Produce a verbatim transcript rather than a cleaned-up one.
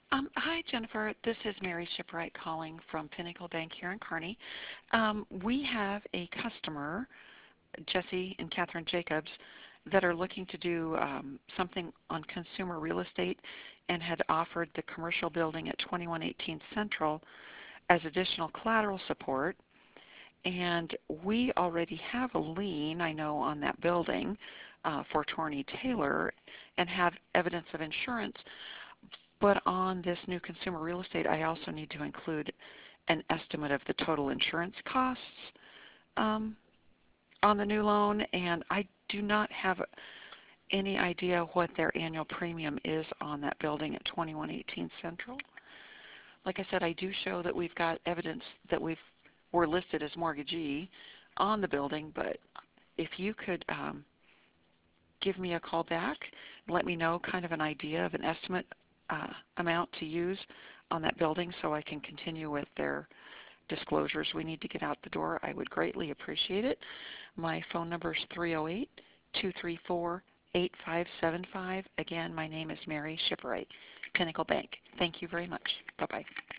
Um, hi, Jennifer. This is Mary Shipwright calling from Pinnacle Bank here in Kearney. Um, we have a customer, Jesse and Catherine Jacobs, that are looking to do um, something on consumer real estate and had offered the commercial building at twenty-one eighteen Central as additional collateral support. And we already have a lien, I know, on that building uh, for Torney Taylor and have evidence of insurance. But on this new consumer real estate, I also need to include an estimate of the total insurance costs um, on the new loan, and I do not have any idea what their annual premium is on that building at twenty-one eighteen Central. Like I said, I do show that we've got evidence that we've we're listed as mortgagee on the building, but if you could um, give me a call back and let me know kind of an idea of an estimate uh, amount to use on that building so I can continue with their disclosures we need to get out the door, I would greatly appreciate it. My phone number is three oh eight, two three four, eight five seven five. Again, my name is Mary Shipwright, Pinnacle Bank. Thank you very much. Bye-bye.